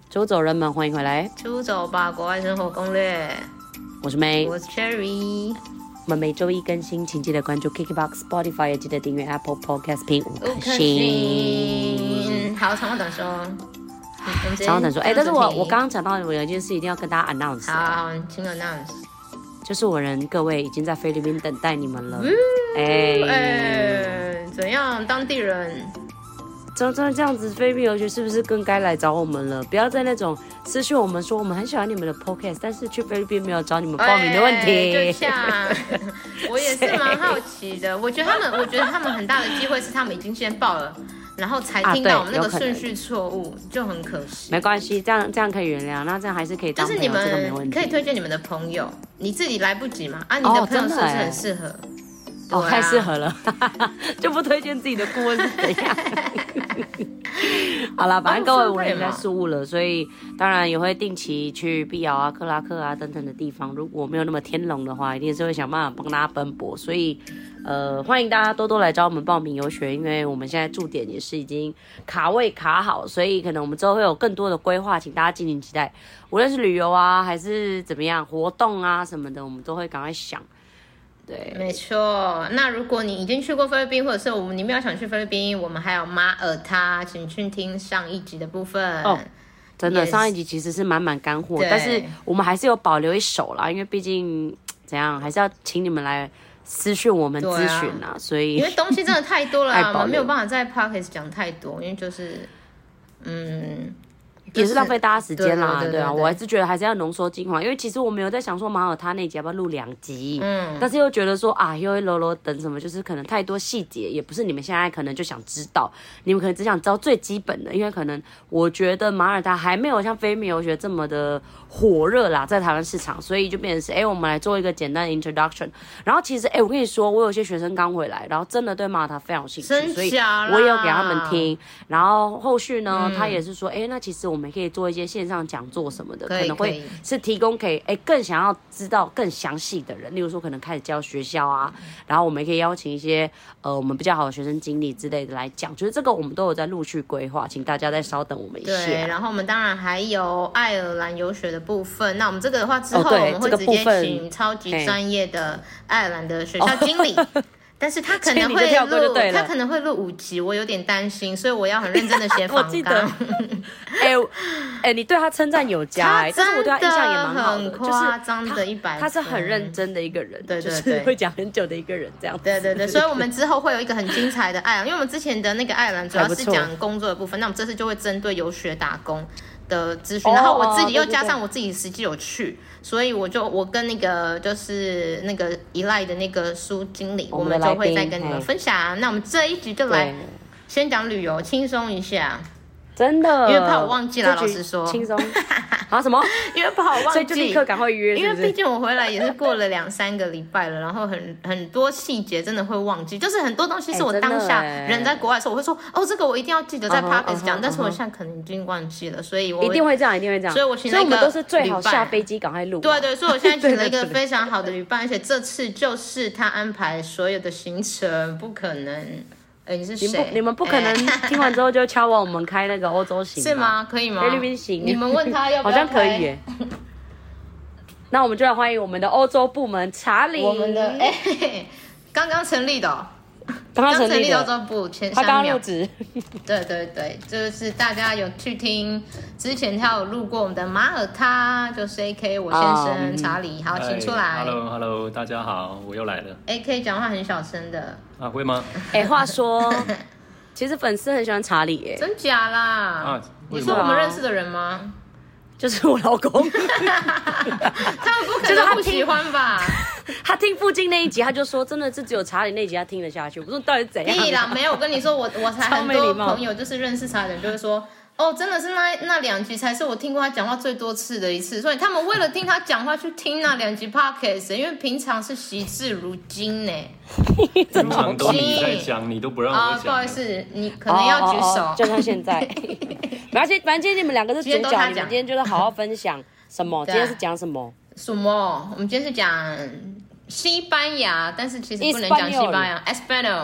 出走人们，欢迎回来！ 出走吧，国外生活攻略。 我是 May， 我是 Cherry。 我们每周一更新，请记得关注 KKBOX、Spotify， 也记得订阅 Apple Podcast， 评5颗星。 好，长话短说。 长话短说，但是我刚刚讲到，我有一件事一定要跟大家 announce。 好，请 announce。 就是各位已经在菲律宾等待你们了。 怎样？当地人？ 真的这样子，菲律宾游学是不是更该来找我们了？不要在那种私讯我们说我们很喜欢你们的 podcast， 但是去菲律宾没有找你们报名的问题。 就像我也是蛮好奇的，我觉得他们很大的机会是他们已经先报了，然后才听到我们那个顺序错误，就很可惜。 没关系，这样可以原谅，那这样还是可以当朋友， 就是这个没问题。 可以推荐你们的朋友，你自己来不及嘛？你的朋友是不是很适合？ 太适合了，就不推荐自己的顾问是怎样？好啦，反正各位我也在事务了，所以当然也会定期去碧瑶啊、克拉克啊等等的地方。如果没有那么天龙的话，一定是会想办法帮大家奔波。所以欢迎大家多多来找我们报名游学，因为我们现在驻点也是已经卡位卡好，所以可能我们之后会有更多的规划，请大家敬请期待。无论是旅游啊，还是怎么样活动啊什么的，我们都会赶快想。对， 没错。那如果你已经去过菲律宾，或者是你没有想去菲律宾，我们还有马耳他，请去听上一集的部分。 真的，上一集其实是满干货，但是我们还是有保留一手啦，因为毕竟怎样，还是要请你们来私讯我们咨询啊，所以因为东西真的太多了我们没有办法在 Podcast 讲太多，因为就是也是浪费大家时间啦，对啊，我还是觉得还是要浓缩精华，因为其实我没有在想说马耳他那集要不要录2集，但是又觉得说又会啰啰等什么，就是可能太多细节，也不是你们现在可能就想知道，你们可能只想知道最基本的，因为可能我觉得马耳他还没有像菲律宾游学这么的火热啦，在台湾市场，所以就变成是我们来做一个简单的 introduction， 然后其实我跟你说，我有些学生刚回来，然后真的对马耳他非常有兴趣，所以我也有给他们听，然后后续呢，他也是说那其实我们可以做一些线上讲座什么的，可能会是提供给更想要知道更详细的人，例如说可能开始教学校啊，然后我们也可以邀请一些我们比较好的学生经理之类的来讲，就是这个我们都有在陆续规划，请大家再稍等我们一下。 对，然后我们当然还有爱尔兰游学的部分，那我们这个的话之后我们会直接请超级专业的爱尔兰的学校经理。但是他可能会录5集，我有点担心，所以我要很认真的写访纲。 我记得，你对他称赞有加，但是我对他印象也蛮好的， 很夸张的100分， 他是很认真的一个人， 对， 就是会讲很久的一个人，这样子。 对，所以我们之后会有一个很精彩的爱尔兰，因为我们之前的那个爱尔兰主要是讲工作的部分，那我们这次就会针对游学打工的资讯，然后我自己又加上我自己实际有去，所以我跟那个就是那个依赖的那个苏经理，我们就会再跟你们分享。那我们这一集就来先讲旅游，轻松一下。 真的， 因为怕我忘记了，老实说， 轻松什么？ 因为怕我忘记， 所以就立刻赶快约， 因为毕竟我回来也是过了2-3个礼拜了，然后很多细节真的会忘记，就是很多东西是我当下人在国外的时候，我会说这个我一定要记得在 podcast 讲，但是我现在可能已经忘记了，所以我一定会这样，所以我请了一个旅伴， 所以我们都是最好下飞机赶快录。 对，所以我现在请了一个非常好的旅伴，而且这次就是他安排所有的行程，不可能。你是谁？ 你们不可能听完之后就敲完我们开那个欧洲行， 是吗？可以吗？ 菲律宾行， 你们问他要不要好像可以耶。那我们就来欢迎我们的欧洲部门查理， 我们的刚刚成立的刚成立的欧洲部， 他刚入职。 对，就是大家有去听之前他有录过我们的马耳他，就是 AK 我先生查理，好，请出来。 Hello， 大家好，我又来了。 AK 讲话很小声的会吗？ 话说，其实粉丝很喜欢查理耶， 真假啦？你说我们认识的人吗？ 就是我老公，他们不可能不喜欢吧？ 他听附近那一集，他就说真的是只有查理那一集他听得下去。我说到底怎样？ 屁啦，没有，我跟你说，我才很多朋友就是认识查理的人就会说，真的是那2集才是我听过他讲话最多次的一次，所以他们为了听他讲话去听那2集 podcast， 因为平常是惜字如金呢。 平常都你在讲，你都不让我讲。 不好意思，你可能要举手， 就像现在。没关系，反正今天你们2个是主角，你们今天就是好好分享什么？今天是讲什么？ 我们今天是讲西班牙，但是其实不能讲西班牙 ，Español。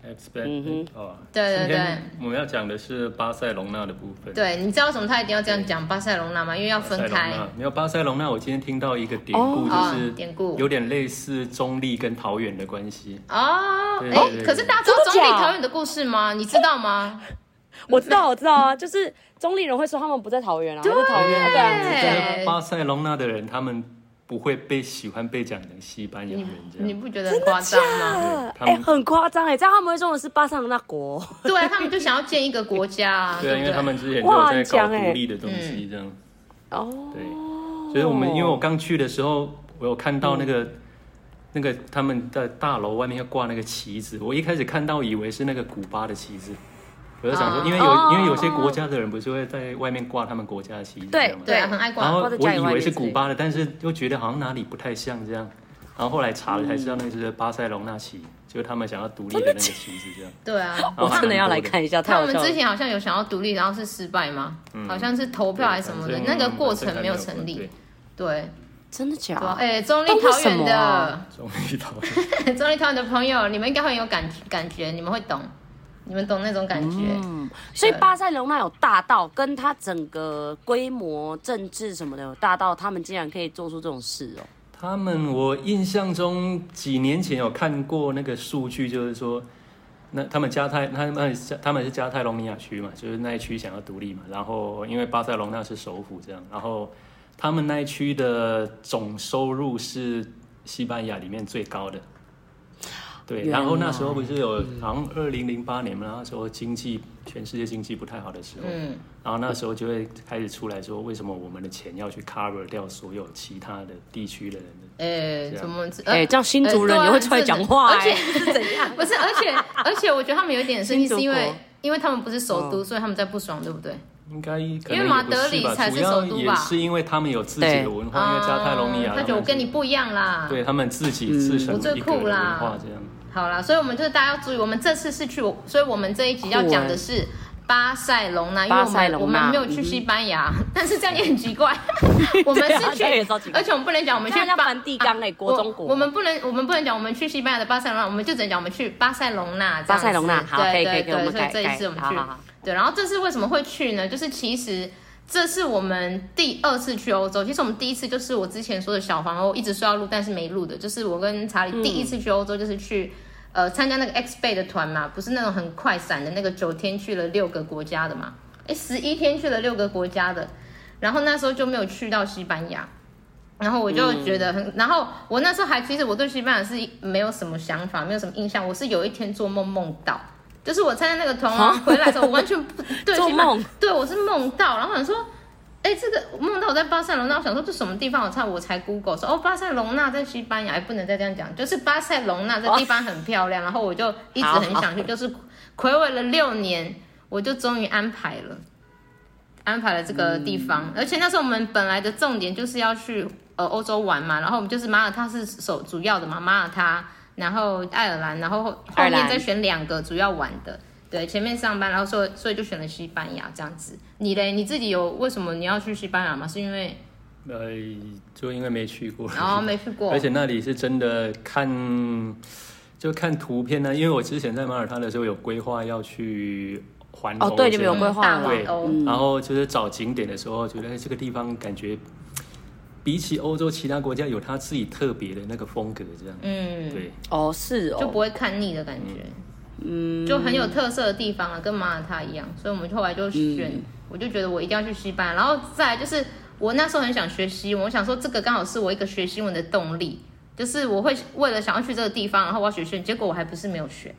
expect 哦， 对对对， 我们要讲的是巴塞隆纳的部分。 对，你知道为什么他一定要这样讲巴塞隆纳吗？因为要分开。 没有巴塞隆纳，我今天听到一个典故，就是典故有点类似中立跟桃园的关系。 可是大家知道中立桃园的故事吗？你知道吗？ 我知道啊，就是中立人会说他们不在桃园啊， 对， 在桃园对。巴塞隆纳的人，他们不会喜欢被讲成西班牙人这样， 你不觉得很夸张吗？ 很夸张这样他们会说的是巴塞隆纳国。 对啊，他们就想要建一个国家对，因为他们之前就有在搞独立的东西这样。对，所以因为我刚去的时候，我有看到那个他们的大楼外面要挂那个旗子，我一开始看到以为是那个古巴的旗子。我就想说，因为有些国家的人不是会在外面挂他们国家的旗子， 对，很爱挂。 然后我以为是古巴的，但是又觉得好像哪里不太像这样。然后后来查了才知道那是巴塞隆纳旗，就是他们想要独立的那个旗子这样。 对啊， 我真的要来看一下。 他们之前好像有想要独立，然后是失败吗？好像是投票还是什么的，那个过程没有成立。对， 真的假的？ 中立桃园的， 中立桃园的朋友，你们应该会有感觉，你们会懂。你们懂那种感觉， 所以巴塞隆纳有大到跟它整个规模、政治什么的有大到，他们竟然可以做出这种事哦。 我印象中几年前有看过那个数据，就是说，那他们是加泰隆尼亚区嘛，就是那一区想要独立嘛，然后因为巴塞隆纳是首府这样，然后他们那一区的总收入是西班牙里面最高的。对，然后那时候不是有好像2008年嘛，那时候全世界经济不太好的时候，然后那时候就会开始出来说，为什么我们的钱要去 cover 掉所有其他的地区的人怎么这样新竹人也会出来讲话， 而且是怎样？不是，而且我觉得他们有一点生气，是因为他们不是首都，所以他们在不爽，对不对？ 应该因为马德里才是首都吧？ 主要也是因为他们有自己的文化，因为加泰隆尼亚， 他觉得我跟你不一样啦， 对他们自成一个文化这样。 好啦，所以我们就是大家要注意，我们这次是去，所以我们这一集要讲的是巴塞隆纳，因为我们没有去西班牙，但是这样也很奇怪。我们是去，而且我们不能讲我们去梵蒂冈国中国， 我们不能讲我们去西班牙的巴塞隆纳，我们就只能讲我们去巴塞隆纳。 巴塞隆纳，好，可以， 所以这一次我们去，对，然后这次为什么会去呢？就是其实。这是我们第2次去欧洲，其实我们第一次就是我之前说的小黄欧，一直说要录但是没录的，就是我跟查理第一次去欧洲，就是去参加那个 X 倍的团嘛，不是那种很快闪的那个9天去了6个国家的嘛，11天去了6个国家的，然后那时候就没有去到西班牙，然后我就觉得然后我那时候其实我对西班牙是没有什么想法，没有什么印象，我是有一天做梦到。就是我参加那个团回来的时候，我完全不对做梦， 对我是梦到，然后想说，这个梦到我在巴塞隆纳，我想说这什么地方？我才 Google 说巴塞隆纳在西班牙，不能再这样讲，就是巴塞隆纳这地方很漂亮，然后我就一直很想去，就是睽违了6年，我就终于安排了这个地方，而且那时候我们本来的重点就是要去欧洲玩嘛，然后我们就是马耳他是主要的嘛，马耳他。然后爱尔兰，然后后面再选2个主要玩的，对，前面上班，然后所以就选了西班牙这样子。你嘞，你自己有为什么你要去西班牙吗？是因为就因为没去过， 没去过， 而且那里是真的看图片呢，因为我之前在马耳他的时候有规划要去环欧， 对，你们有规划了， 对，然后就是找景点的时候，觉得这个地方感觉。比起欧洲其他国家有它自己特别的那个风格，这样，对， 是就不会看腻的感觉，就很有特色的地方啊，跟马耳他一样，所以我们后来就选，我就觉得我一定要去西班牙，然后再来就是我那时候很想学西文，我想说这个刚好是我一个学西文的动力，就是我会为了想要去这个地方，然后我要学西文，结果我还不是没有学。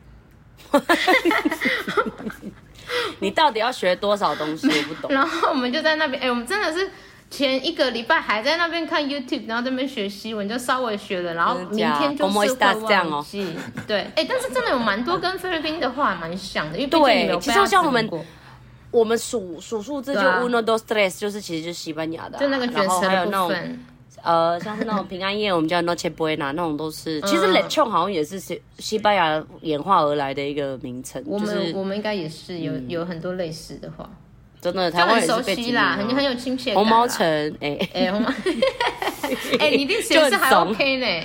你到底要学多少东西？我不懂。 然后我们就在那边，我们真的是。前1个礼拜还在那边看 YouTube， 然后在那边学西文，就稍微学了，然后明天就是会忘记。对，但是真的有蛮多跟菲律宾的话蛮像的，因为毕竟你没有被他像我们数数字就 uno dos tres， 就是其实就是西班牙的， 就那个卷舌的部分。 像是那种平安夜，我们叫 Noche Buena， 那种都是，其实 Lechon 好像也是西班牙演化而来的一个名称。我们应该也是有很多类似的话。 真的，台湾也是被熟悉啦，很有亲切感。 红毛城， 红毛，你的学是还 OK 呢。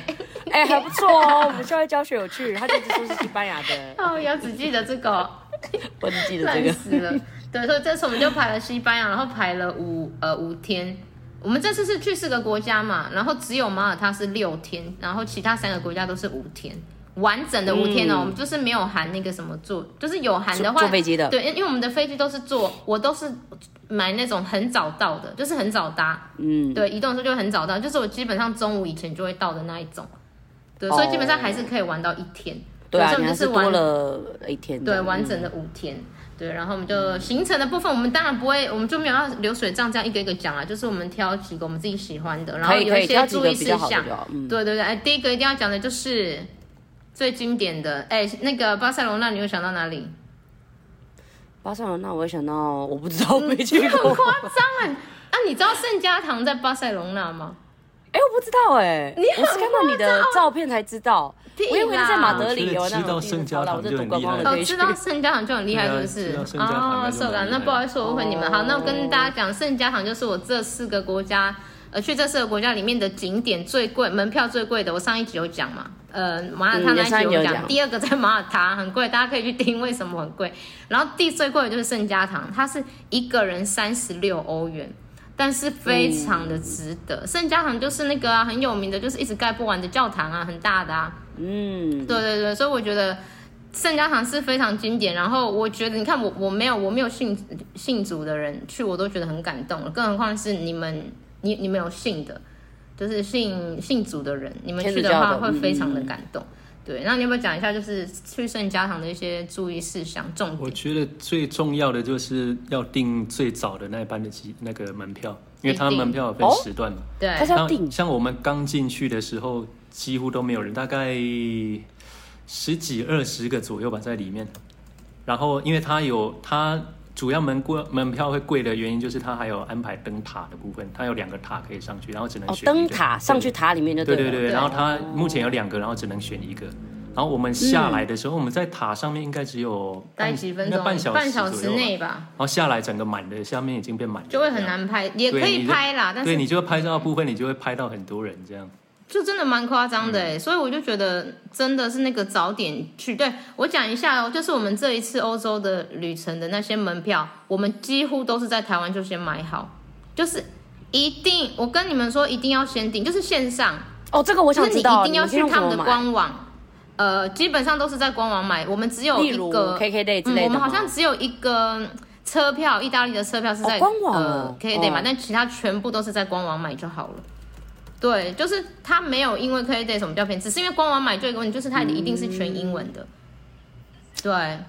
哎，还不错哦，我们校外教学有去，他就一直说是西班牙的。 哦，要只记得这个， 我只记得这个。 死了。对，所以这次我们就排了西班牙，然后排了5天。我们这次是去4个国家嘛，然后只有马耳他是6天，然后其他3个国家都是5天。完整的5天哦，我们就是没有含那个什么坐，就是有含的话坐飞机的， 对，因为我们的飞机都是坐，我都是买那种很早到的，就是很早搭，对，移动的时候就很早到，就是我基本上中午以前就会到的那一种，对，所以基本上还是可以玩到1天， 对啊， 所以我们就是多了1天， 对，完整的5天。对，然后我们就行程的部分，我们当然不会，我们就没有要流水账这样一个一个讲啦，就是我们挑几个我们自己喜欢的，然后有一些注意事项。对对对，第一个一定要讲的就是最经典的，那个巴塞罗那，你有想到哪里？ 巴塞罗那我会想到，我不知道，没去过。 很夸张啊！你知道圣家堂在巴塞罗那吗？ 我不知道我是看到你的照片才知道。我以为在马德里有那种圣家堂就很厉害。 知道圣家堂就很厉害，是不是？哦，是的，那不好意思，我误会你们。好，那我跟大家讲，圣家堂就是我这4个国家，去这4个国家里面的景点最贵，门票最贵的。我上一集有讲嘛，马耳他那一集有讲。第2个在马耳他很贵，大家可以去听为什么很贵。然后最贵的就是圣家堂，它是1个人36欧元。但是非常的值得。圣家堂就是那个很有名的，就是一直盖不完的教堂啊，很大的啊。对对对，所以我觉得圣家堂是非常经典。然后我觉得，你看我没有信主的人去，我都觉得很感动了，更何况是你们有信的，就是信主的人，你们去的话会非常的感动。对，那你有没有讲一下，就是去圣家堂的一些注意事项、重点？ 我觉得最重要的就是要订最早的那一班的那个门票，因为它门票有分时段嘛。 对， 它是要订。 像我们刚进去的时候，几乎都没有人，大概10几20个左右吧在里面。然后，因为它主要门票会贵的原因，就是它还有安排灯塔的部分，它有2个塔可以上去，然后只能选一个。 灯塔上去塔里面就对了。 对，然后它目前有2个，然后只能选一个。然后我们下来的时候，我们在塔上面应该只有待几分钟， 半小时内吧。 然后下来整个满的，下面已经变满了， 就会很难拍，也可以拍啦，但是对你就会拍照的部分，你就会拍到很多人这样。 就真的蛮夸张的所以我就觉得真的是那个早点去。对，我讲一下哦，就是我们这一次欧洲的旅程的那些门票，我们几乎都是在台湾就先买好，就是一定，我跟你们说一定要先订，就是线上这个我想知道， 就是你一定要去他们的官网。基本上都是在官网买，我们只有一个 KKday 之类的我们好像只有一个车票，意大利的车票是在官网 KKday 买，但其他全部都是在官网买就好了。对，就是它没有因为 KKday 什么比较便宜，只是因为官网买就有一个问题，就是它一定是全英文的。对。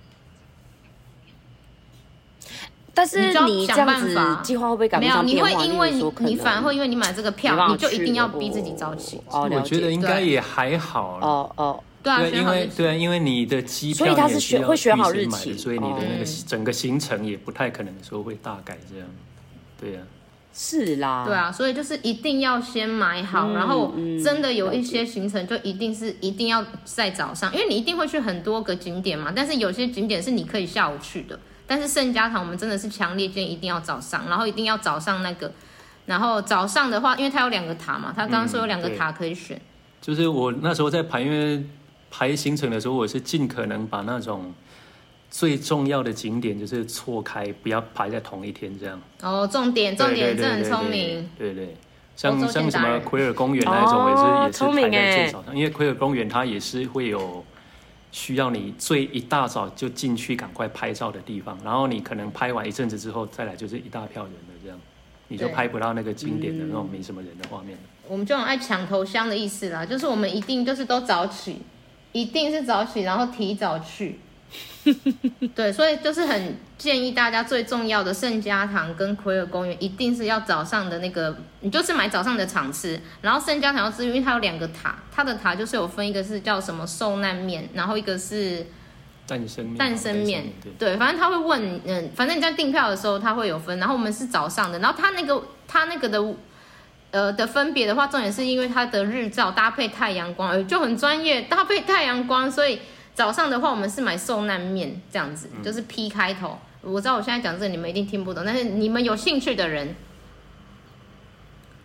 但是你这样子计划会不会赶不上变化？ 没有，你会因为你反而会因为你买这个票，你就一定要逼自己早起。 我觉得应该也还好了。 对啊， 因为你的机票所以他是会选好日期， 所以你的那个整个行程也不太可能说会大改这样。对啊。 是啦。 对啊，所以就是一定要先买好，然后真的有一些行程就一定要在早上，因为你一定会去很多个景点嘛，但是有些景点是你可以下午去的。但是圣家堂我们真的是强烈建议一定要早上，然后一定要早上那个，然后早上的话，因为它有2个塔嘛，他刚刚说有2个塔可以选。 就是我那时候在排，因为排行程的时候，我是尽可能把那种最重要的景点就是错开，不要排在同一天这样。 重点，这很聪明。 对，像什么奎尔公园那一种，也是排在最早上，因为奎尔公园它也是会有。需要你一大早就进去赶快拍照的地方，然后你可能拍完一阵子之后再来就是一大票人了，这样你就拍不到那个经典的那种没什么人的画面。 我们就很爱抢头香的意思啦，就是我们一定就是都早起，一定是早起，然后提早去。对，所以就是很建议大家最重要的圣家堂跟奎尔公园一定是要早上的那个，你就是买早上的场次，然后圣家堂要是因为它有2个塔，它的塔就是有分一个是叫什么受难面，然后一个是诞生面，对，反正他会问反正你在订票的时候他会有分，然后我们是早上的，然后他那个的分别的话，重点是因为它的日照搭配太阳光，就很专业，搭配太阳光，所以早上的话我们是买受难面这样子，就是 P 开头。我知道我现在讲这个你们一定听不懂，但是你们有兴趣的人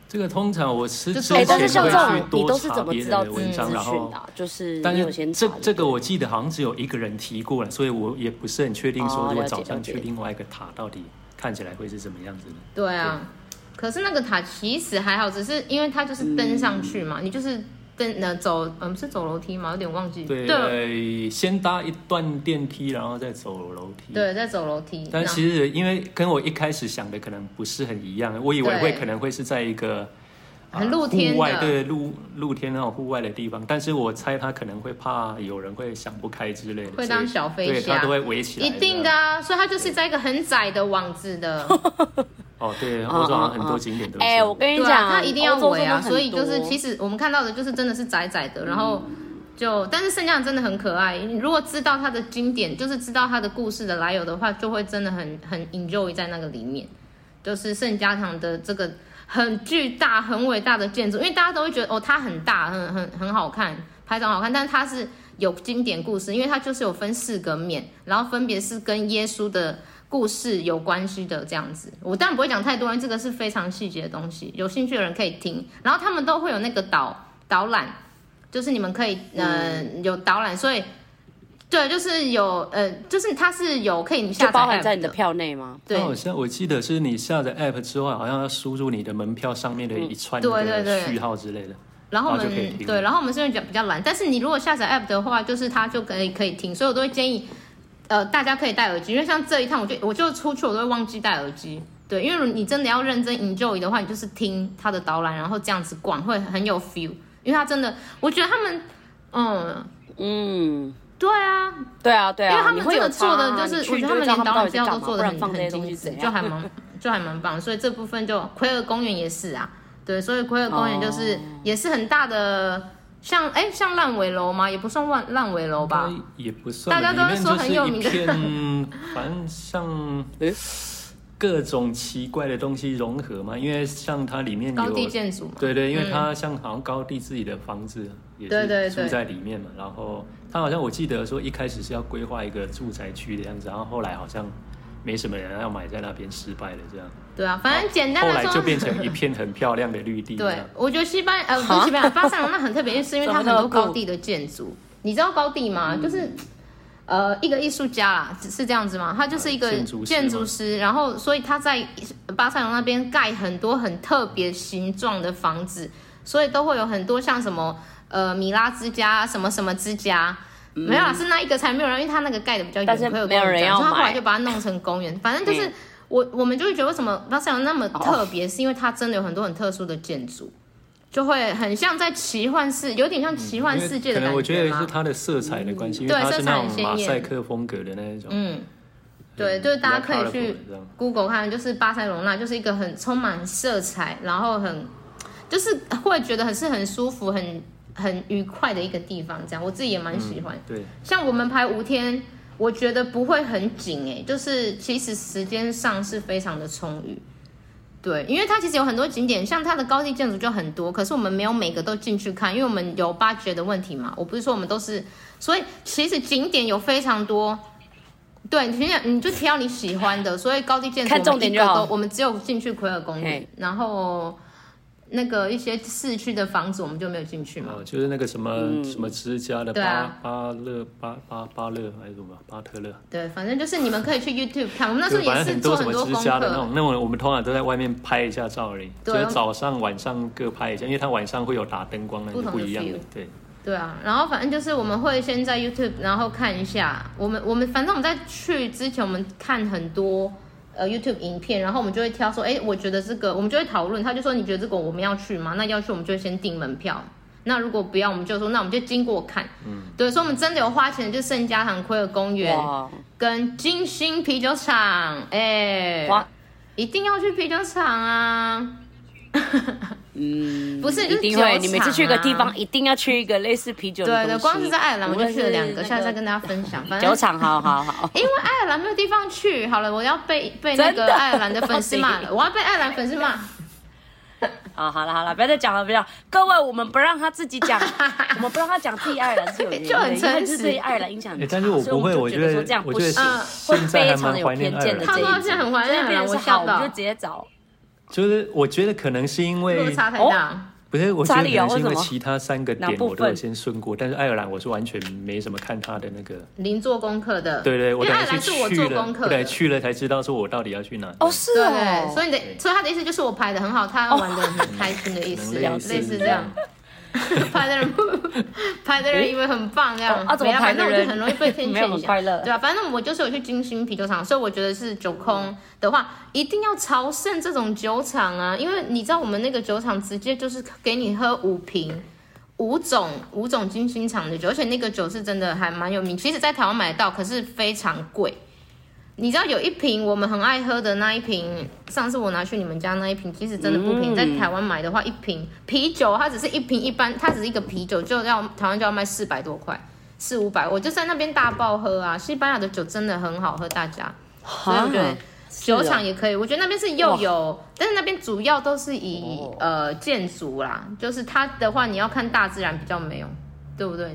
这个通常我之前但是像这种会去多你都是查别怎么知道人的文章，然后就是但你有先查这个我记得好像只有一个人提过了，所以我也不是很确定说如果早上去另外一个塔到底看起来会是什么样子的。 对啊，可是那个塔其实还好，只是因为它就是登上去嘛，你就是走是走楼梯吗？有点忘记。 对，先搭一段电梯，然后再走楼梯。 对，再走楼梯。 但其实因为跟我一开始想的可能不是很一样，我以为可能会是在一个很露天的户外，对露天那种户外的地方，但是我猜他可能会怕有人会想不开之类的， 会当小飞侠， 对，他都会围起来， 一定的啊，所以他就是在一个很窄的网子的。 哦，对，欧洲好像很多景点都是。 我跟你讲， 它一定要围啊，所以就是其实我们看到的就是真的是窄窄的，然后但是圣家堂真的很可爱。你如果知道它的经典，就是知道它的故事的来由的话，就会真的很 enjoy 在那个里面。就是圣家堂的这个很巨大、很伟大的建筑，因为大家都会觉得它很大、很好看，拍照好看，但是它是有经典故事，因为它就是有分4个面，然后分别是跟耶稣的故事有关系的这样子。我当然不会讲太多，因为这个是非常细节的东西，有兴趣的人可以听。然后他们都会有那个导览，就是你们可以有导览，所以对，就是有就是它是有可以下载 app 的， 就包含在你的票内吗？ 对，好像我记得是你下载 app 之后，好像要输入你的门票上面的一串序号之类的。 然后我们是因为比较懒，但是你如果下载 app 的话，就是它就可以听，所以我都会建议大家可以戴耳机，因为像这一趟我就出去我都会忘记戴耳机，对，因为你真的要认真 enjoy 的话，你就是听它的导览，然后这样子逛会很有 feel， 因为它真的，我觉得他们对啊，因为他们真的做的就是，我觉得他们连导览资料都做的很精致，就还蛮棒，所以这部分就奎尔公园也是啊，对，所以奎尔公园就是也是很大的。像烂尾楼吗？也不算烂尾楼吧， 也不算。 大家都会说很有名的， 反正像各种奇怪的东西融合嘛。因为像它里面有高地建筑嘛， 对，因为它像好像高地自己的房子也是住在里面嘛。然后它好像我记得说一开始是要规划一个住宅区的样子，然后后来好像没什么人要买，在那边失败了这样。对啊，反正简单的说， 后来就变成一片很漂亮的绿地。 对，我觉得巴塞罗那很特别，是因为它很多高地的建筑。你知道高地吗？就是一个艺术家啦，是这样子吗？他就是一个建筑师，然后所以他在巴塞罗那边盖很多很特别形状的房子，所以都会有很多像什么米拉之家什么什么之家。没有啦，是那一个才没有人，因为他那个盖的比较远， 但是没有人要买， 他后来就把它弄成公园。反正就是我们就会觉得为什么巴塞罗那那么特别，是因为它真的有很多很特殊的建筑，就会很像在奇幻世，有点像奇幻世界的感觉。可能我觉得是它的色彩的关系，因为它是那种马赛克风格的那一种。 对，就是大家可以去 Google 看，就是巴塞罗那就是一个很充满色彩，然后就是会觉得很舒服，很愉快的一个地方，这样我自己也蛮喜欢。 对， 像我们排5天，我觉得不会很紧就是其实时间上是非常的充裕。对，因为它其实有很多景点，像它的高地建筑就很多，可是我们没有每个都进去看，因为我们有budget的问题嘛。我不是说我们都是，所以其实景点有非常多。对，你就挑你喜欢的，所以高地建筑看重点就好。 我们只有进去奎尔公园，然后那个一些市区的房子我们就没有进去嘛。 就是那个什么之家的巴勒还是什么巴特勒。 对，反正就是你们可以去 YouTube 看，我们那时候也是做很多功课。 那种我们通常都在外面拍一下照而已，就是早上晚上各拍一下，因为它晚上会有打灯光，那就不一样的。 对啊，然后反正就是我们会先在 YouTube 然后看一下，我们反正我们在去之前我们看很多YouTube 影片，然后我们就会挑说，我觉得这个我们就会讨论，他就说你觉得这个我们要去吗？那要去我们就会先订门票，那如果不要我们就说那我们就经过看。对，所以我们真的有花钱的就是圣家堂奎尔公园跟金星啤酒厂，一定要去啤酒厂啊。不是，就是一定会。你每次去一个地方，一定要去一个类似啤酒的东西。 对，光是在爱尔兰我就去了2个，下次再跟大家分享。反正酒厂，好。 因为爱尔兰没有地方去，好了，我要被那个爱尔兰的粉丝骂了，我要被爱尔兰粉丝骂。 好了，不要再讲了，不要。各位，我们不让他自己讲，我们不让他讲自己爱尔兰是有原因的， 就很诚实， 对爱尔兰影响很大。 但是我不会，我觉得这样不行， 会非常的有偏见的这一他说现在很怀念爱尔兰，我吓到， 我就直接找。 就是我觉得可能是因为落差太大。 不是，我觉得可能是因为其他3个点我都有先顺过，但是爱尔兰我是完全没什么看他的那个零做功课的。 对，我因为爱尔兰是我做功课的， 我等去了才知道说我到底要去哪。 是哦， 所以他的意思就是我排的很好，他玩的很开心的意思，类似这样。排的人以为很棒这样， 怎么排的人我就很容易被骗很快乐， 对吧？反正我就是有去金星啤酒厂，所以我觉得是酒空的话，一定要朝圣这种酒厂啊，因为你知道我们那个酒厂直接就是给你喝5瓶5种金星厂的酒，而且那个酒是真的还蛮有名，其实在台湾买得到，可是非常贵。你知道有一瓶我们很爱喝的那一瓶，上次我拿去你们家那一瓶，其实真的不便宜。在台湾买的话，一瓶啤酒它只是一瓶一般，它只是一个啤酒，就要台湾就要卖400多块，400-500。我就在那边大爆喝啊！西班牙的酒真的很好喝，大家。所以我觉得酒厂也可以。我觉得那边是又有，但是那边主要都是以建筑啦，就是它的话你要看大自然比较没有，对不对？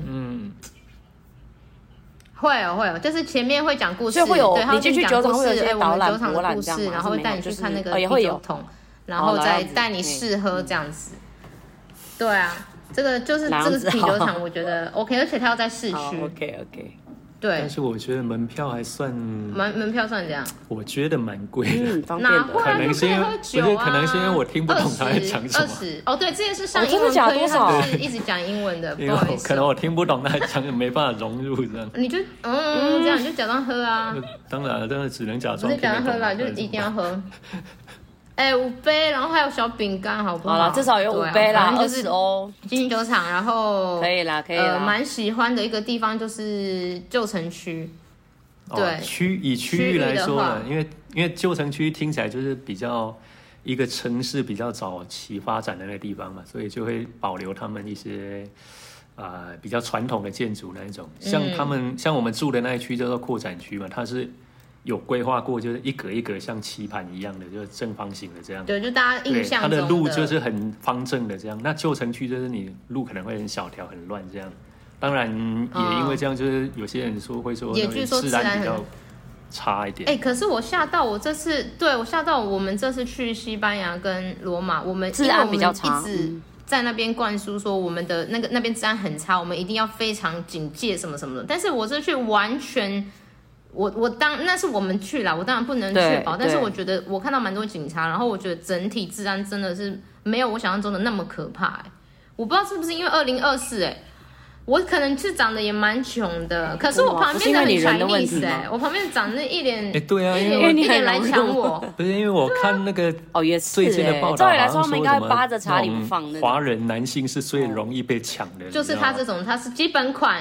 会有，就是前面会讲故事， 会有， 对， 你进去酒厂会有一些导览、 酒厂的故事，然后会带你去看那个啤酒桶，然后再带你试喝这样子。对啊，这个是啤酒厂，我觉得 OK， 而且它要在市区。 OK。 对， 但是我觉得门票还算门票算这样， 我觉得蛮贵的， 哪会？ 可能是因为我听不懂他在讲什么。 哦，对，这件事上英文课，因为他是一直讲英文的，不好意思， 可能我听不懂他在讲，没办法融入这样。 你就这样，你就假装喝啊。 当然，真的只能假装。 不是假装喝啦，就一定要喝。5杯，然后还有小饼干，好不好？ 好了，至少有5杯啦，20欧。 金星酒厂，然后可以啦。 蛮喜欢的一个地方就是旧城区。对， 以区域来说呢，因为旧城区听起来就是比较一个城市比较早期发展的那个地方嘛，所以就会保留他们一些比较传统的建筑那一种。像我们住的那一区叫做扩展区嘛，它是有规划过，就是一格一格像棋盘一样的，就是正方形的这样。 对，就大家印象中它的路就是很方正的这样。那旧城区就是你路可能会很小条、很乱这样。当然也因为这样，就是有些人会说也据说治安比较差一点。 可是我吓到我们这次去西班牙跟罗马，我们治安比较差， 一直在那边灌输说我们的那边治安很差，我们一定要非常警戒什么什么的。但是我这去完全。那是我们去啦，我当然不能确保，但是我觉得我看到蛮多警察，然后我觉得整体治安真的是没有我想象中的那么可怕。我不知道是不是因为2024我可能是长得也蛮穷的，可是我旁边的很Chinese我旁边长那一脸对啊， 因为你很来抢我， 不是因为我看那个也是最近的报道， 照理来说他们应该扒着查理不放的。 华人男性是最容易被抢的， 就是他这种，他是基本款。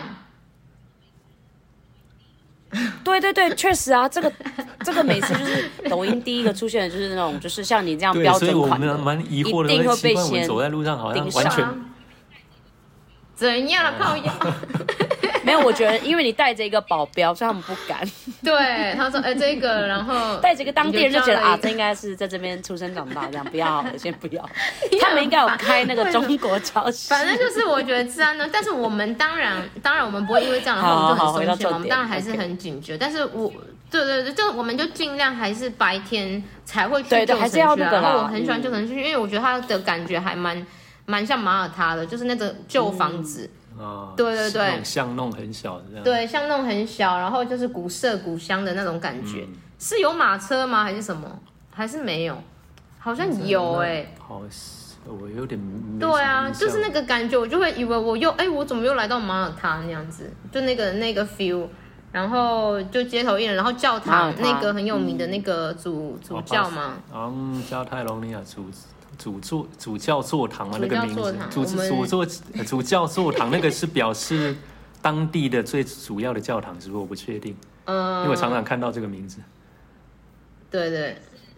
对，确实啊，这个每次就是抖音第一个出现的就是那种，就是像你这样标准款的， 所以我们蛮疑惑的， 一定会被先走在路上好像完全怎样了，靠腰。 没有，我觉得因为你带着一个保镖，所以他们不敢。 对，他说这个，然后带着一个当地人就觉得这应该是在这边出生长大，这样不要好了，先不要。他们应该有开那个中国超市。 反正就是我觉得治安呢，但是我们当然我们不会因为这样的话我们就很松懈嘛，我们当然还是很警觉。但是对，就我们就尽量还是白天才会去旧城区啊。然后我很喜欢旧城区，因为我觉得它的感觉还蛮像马耳他的，就是那个旧房子。对， 巷弄很小这样。 对，巷弄很小，然后就是古色古香的那种感觉。是有马车吗？还是什么？还是没有？好像有我有点对啊，就是那个感觉，我就会以为我怎么又来到马耳他那样子，就那个 feel。然后就街头艺人，然后教堂那个很有名的那个主教嘛， 加泰隆尼亚主教座堂嘛，那个名字主教座堂那个是表示当地的最主要的教堂，是不是？我不确定，因为我常常看到这个名字。 对。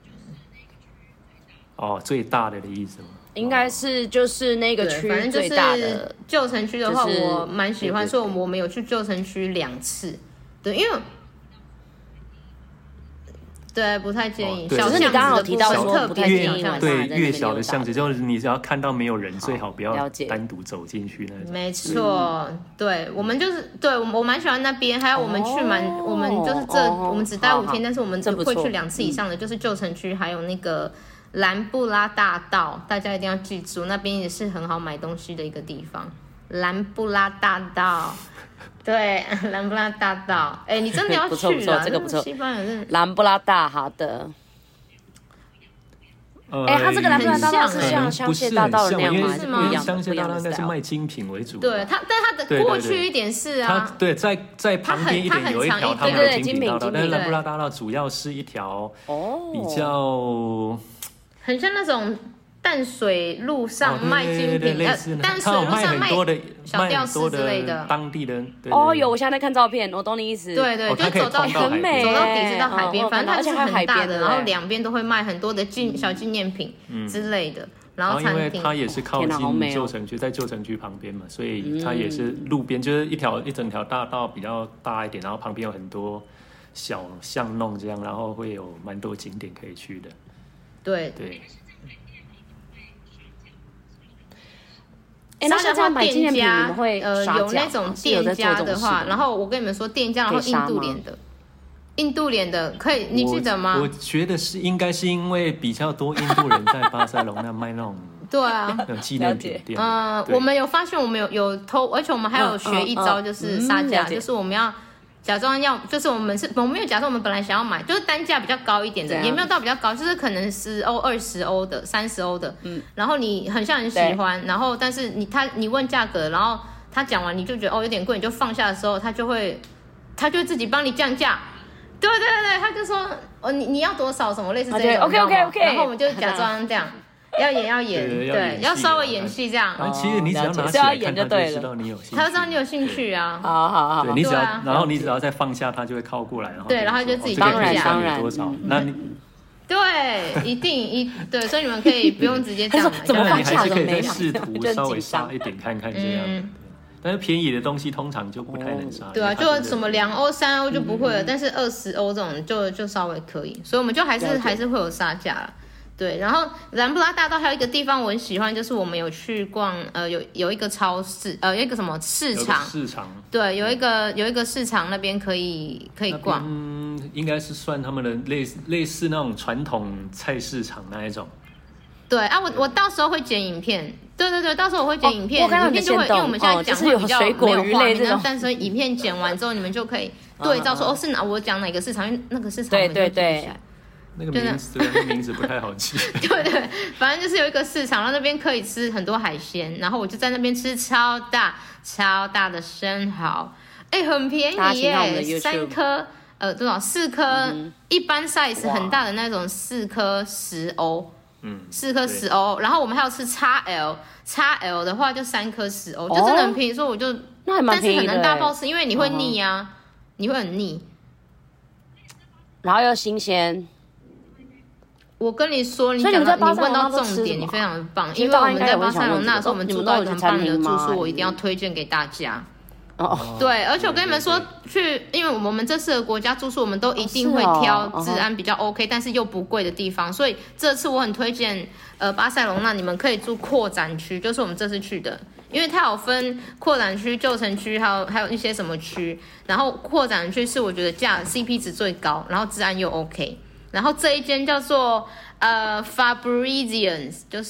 最大的意思吗？ 应该是就是那个区最大的旧城区的话，我蛮喜欢，所以我们有去旧城区2次。对，因为不太建议。小巷子的部分特别建议， 对，越小的巷子，就是你只要看到没有人，最好不要单独走进去那种。 没错，对，我们就是我蛮喜欢那边，还有我们去我们就是我们只待5天，但是我们会去2次以上的，就是旧城区，还有那个兰布拉大道，大家一定要记住，那边也是很好买东西的一个地方。兰布拉大道，对，兰布拉大道，哎，你真的要去啊？ 这个不错， 西班牙人兰布拉大，好的。它这个兰布拉大道是像香榭大道那样吗？ 是吗？香榭大道应该是卖精品为主。 对，但它的过去一点是啊， 对，在旁边一点有一条他们的精品大道，但是兰布拉大道主要是一条比较很像那种淡水路上卖精品，淡水路上卖小吊饰之类的， 当地的。 有，我现在在看照片，我懂你意思。 对，就走到很美， 走到底是到海边，反正它是很大的，然后两边都会卖很多的小纪念品之类的，然后餐厅。 因为它也是靠近旧城区，在旧城区旁边嘛，所以它也是路边，就是一整条大道比较大一点，然后旁边有很多小巷弄这样，然后会有蛮多景点可以去的。 对。 那像这样买纪念品，你们会有那种店家的话，然后我跟你们说，店家然后印度脸的可以，你记得吗？ 我觉得应该是因为比较多印度人在巴塞隆那卖那种对啊那种纪念品店。 我们有发现，我们有偷，而且我们还有学一招，就是杀价，就是我们要假装就是我们没有假装我们本来想要买，就是单价比较高一点的，也没有到比较高，就是可能10欧、20欧的、30欧的，然后你很像很喜欢，然后但是你问价格，然后他讲完你就觉得有点贵，你就放下的时候，他就会自己帮你降价，对，他就说你要多少什么类似这种 ，OK， 然后我们就假装这样。要演，对，要稍微演戏这样。 其实你只要拿起来看，他就知道你有兴趣。 他就知道你有兴趣啊。 好。 对，然后你只要再放下，他就会靠过来，然后对，然后就自己当然多少，那你对，一定对，所以你们可以不用直接这样买， 怎么放下都没买，试图稍微杀一点看看这样。但是便宜的东西通常就不太能杀。 对啊，就什么2欧、3欧就不会了，但是20欧这种就稍微可以，所以我们就还是会有杀价了。对，然后兰布拉大道还有一个地方我很喜欢，就是我们有去逛，有一个超市，有一个什么市场，对，有一个市场那边可以逛， 应该是算他们的类似那种传统菜市场那一种。 对啊，我到时候会剪影片，对，到时候我会剪影片，影片就会，因为我们现在讲会比较没有画面，但是影片剪完之后，你们就可以对照说是我讲哪个市场，因为那个市场对。 那个名字不太好记。 对，反正就是有一个市场，然后那边可以吃很多海鲜，然后我就在那边吃超大的生蚝，很便宜耶，3颗多少？4颗，一般 size 很大的那种4颗10欧，4颗10欧，然后我们还有吃 XL 的话就3颗10欧，就真的很便宜，所以我就那还蛮便宜的， 但是很难大爆吃，因为你会腻啊，你会很腻，然后又新鲜。 我跟你说，你问到重点，你非常棒，因为我们在巴塞隆纳的时候，我们住到一个很棒的住宿，我一定要推荐给大家。对，而且我跟你们说，因为我们这次的国家住宿，我们都一定会挑治安比较 OK，但是又不贵的地方，所以这次我很推荐巴塞隆纳，你们可以住扩展区，就是我们这次去的，因为它有分扩展区、旧城区，还有一些什么区，然后扩展区是我觉得CP 值最高，然后治安又 OK。然后这一间叫做Fabrizians， 就是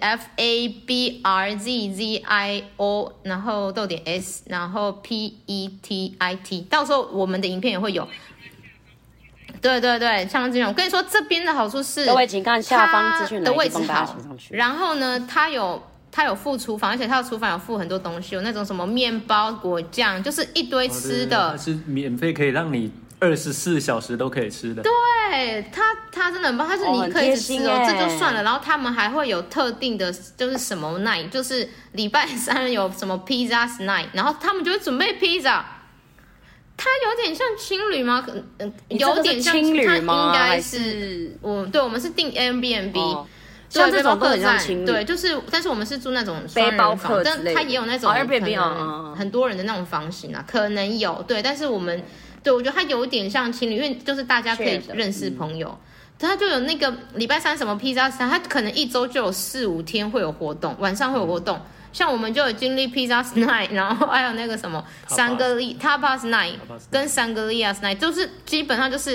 FABRZZIO， 然后逗点 S， 然后 PETIT， 到时候我们的影片也会有。对，相当精准。我跟你说，这边的好处是， 各位请看下方资讯的位置好。然后呢，它有附厨房，而且它的厨房有附很多东西，有那种什么面包、果酱，就是一堆吃的。 它是免费可以让你24小时都可以吃的。 对，它真的很棒，它是你可以吃这就算了。然后他们还会有特定的，就是什么 night， 就是礼拜3有什么 pizza night， 然后他们就会准备 pizza。它有点像青旅吗？有点像青旅吗？它应该是我们是订 Airbnb。 像这种都很像情侣， 对，就是，但是我们是住那种背包客，但它也有那种很多人的那种房型啊，可能有，对，但是我觉得它有点像情侣，因为就是大家可以认识朋友，它就有那个礼拜3什么披萨餐，它可能1周就有4-5天会有活动，晚上会有活动，像我们就有经历 Pizza Night， 然后还有那个什么Tapas Night 跟Sangria Night， 就是基本上就是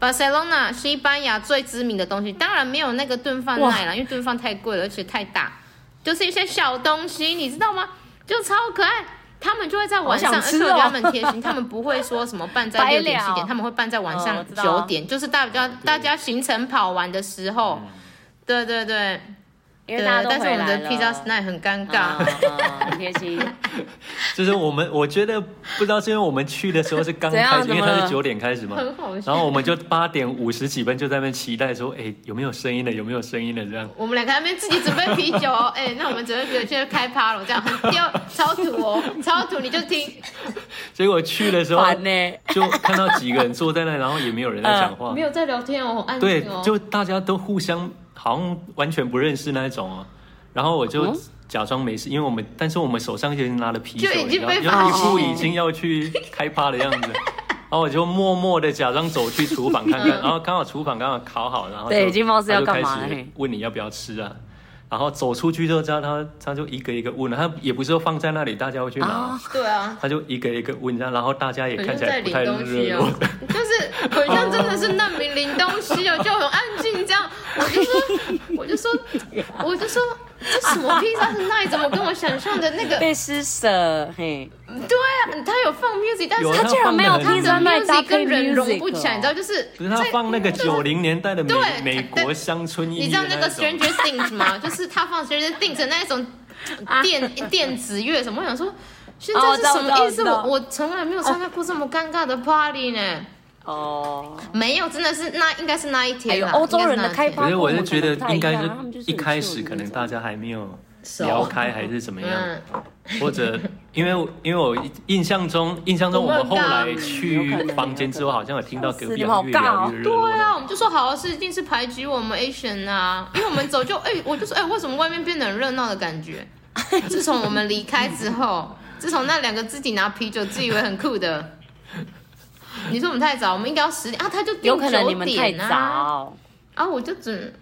巴塞隆纳，西班牙最知名的东西，当然没有那个炖饭奈啦，因为炖饭太贵了，而且太大，就是一些小东西，你知道吗？就超可爱。他们就会在晚上，而且我觉得他们贴心，他们不会说什么办在6点7点，他们会办在晚上9点，就是大家行程跑完的时候。对对对。 因为大家都回来了， 但是我们的披萨 snack 很尴尬， 很贴心。 就是我觉得不知道是因为我们去的时候是刚开始，因为它是9点开始嘛， 很好笑。 然后我们就8点50几分就在那边期待说，有没有声音了？有没有声音了？这样。 我们两个在那边自己准备啤酒哦，那我们准备啤酒现在开趴了，这样很丢，超土哦，超土，你就听。 结果去的时候，就看到几个人坐在那，然后也没有人在讲话， 没有在聊天哦，安静哦。 对，就大家都互相。好像完全不认识那种哦，然后我就假装没事，因为但是我们手上已经拿了啤酒， 就已经被一副已经要去开趴的样子，然后我就默默的假装走去厨房看看，然后刚好厨房刚好烤好，然后对，金毛是要干嘛？ 他就开始问你要不要吃啊，然后走出去之后，他就一个一个问了，他也不是说放在那里大家会去拿， 对啊， 他就一个一个问，然后大家也看起来不太热络， 就是很像真的是难民领东西哦，就很安静这样。我就说，这什么披萨是那怎么跟我想象的那个被施舍？嘿， 对啊，他有放 music， 但是他竟然没有披萨奈搭配 music， 跟人融不起来，你知道就是他放那个90年代的美国乡村音乐， 你知道那个 Stranger Things 吗？就是他放 Stranger Things 的那一种电子乐什么，我想说现在是什么意思？我从来没有参加过这么尴尬的 party 呢。没有，真的是应该是那一天啦。 欧洲人的开趴， 可是我就觉得应该是一开始可能大家还没有聊开还是怎么样，或者因为我印象中我们后来去房间之后，好像有听到隔壁越聊越热闹。 对啊，我们就说好是一定是排挤我们 Asian 啊，因为我们走就我就说为什么外面变得很热闹的感觉？自从我们离开之后，自从那2个自己拿啤酒自以为很酷的。你说我们太早，我们应该要10点啊，他就定9点啊。 有可能你们太早啊，我就只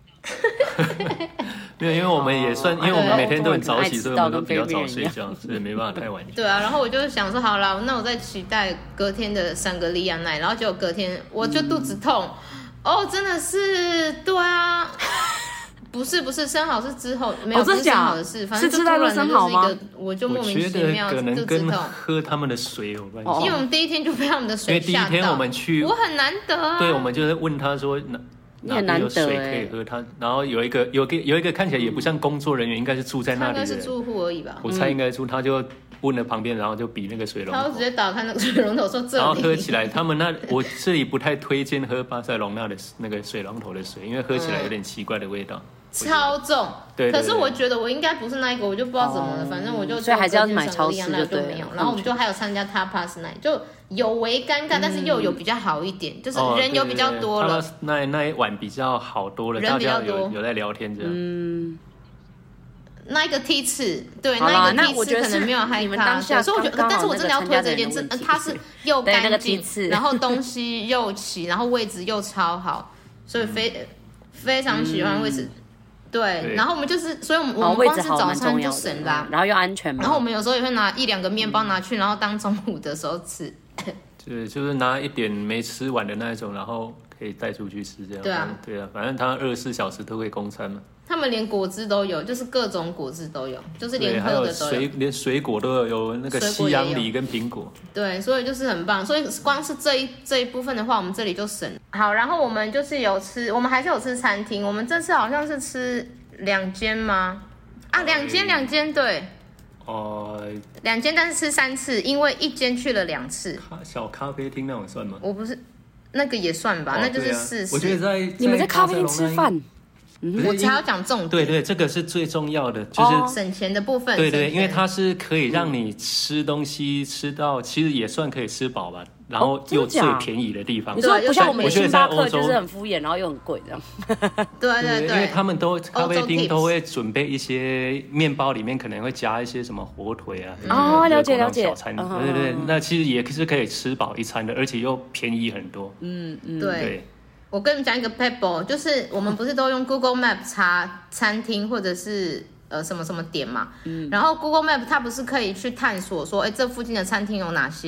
没有，因为我们也算，因为我们每天都很早起，所以我们都比较早睡觉，所以没办法太晚。 对啊，然后我就想说，好啦，那我再期待隔天的桑格利亚奶，然后结果隔天我就肚子痛，真的是，对啊。不是生蚝是之后没有不是生蚝的事，反正就突然的就是一个，我就莫名其妙可能跟喝他们的水有关系。 因为我们第一天就被他们的水吓到。因为第一天我们去， 我很难得啊。 对，我们就是问他说哪边有水可以喝，他然后有一个看起来也不像工作人员，应该是住在那里的， 应该是住户而已吧。 我猜应该住，他就问了旁边，然后就比那个水龙头， 他就直接打开那个水龙头说这里， 然后喝起来。他们我这里不太推荐喝巴塞隆纳的那个水龙头的水，因为喝起来有点奇怪的味道。 超重，对，可是我觉得我应该不是那一个，我就不知道怎么了，反正我就所以还是要买超市就对了。 然后我们就还有参加 Tapas Night， 就有微尴尬，但是又有比较好一点，就是人有比较多了。 那一晚比较好多了， 人比较多， 有在聊天这样。 那一个梯次，对，那一个梯次可能没有嗨咖，所以我觉得，但是我真的要推这件事，它是又干净，然后东西又齐，然后位置又超好，所以非常喜欢位置。对，然后我们就是，所以我们光是早餐就省啦， 然后又安全嘛。 然后我们有时候也会拿1-2个面包拿去，然后当中午的时候吃。 对，就是拿一点没吃完的那一种，然后可以带出去吃这样。对啊，反正他24小时都会供餐嘛。 他们连果汁都有，就是各种果汁都有，就是连喝的都有， 连水果都有那个西洋梨跟苹果。 对，所以就是很棒。所以光是这一部分的话，我们这里就省。好，然后我们就是我们还是有吃餐厅。我们这次好像是吃2间吗？啊，2间，对。2间，但是吃3次，因为1间去了2次。 小咖啡厅那种算吗？ 我不是，那个也算吧，那就是4次。 我觉得你们在咖啡厅吃饭。 我才要讲重点，对，这个是最重要的，就是省钱的部分。 对，因为它是可以让你吃东西吃到，其实也算可以吃饱吧，然后又最便宜的地方。 你说不像我们星巴克就是很敷衍，然后又很贵这样。 对， 因为他们咖啡厅都会准备一些面包，里面可能会加一些什么火腿啊。 了解。 小餐，对，那其实也是可以吃饱一餐的，而且又便宜很多。 对。我跟你们讲一个 pebble， 就是我们不是都用 Google Map 查餐厅或者是什么什么点嘛，然后 Google Map 它不是可以去探索说，这附近的餐厅有哪些？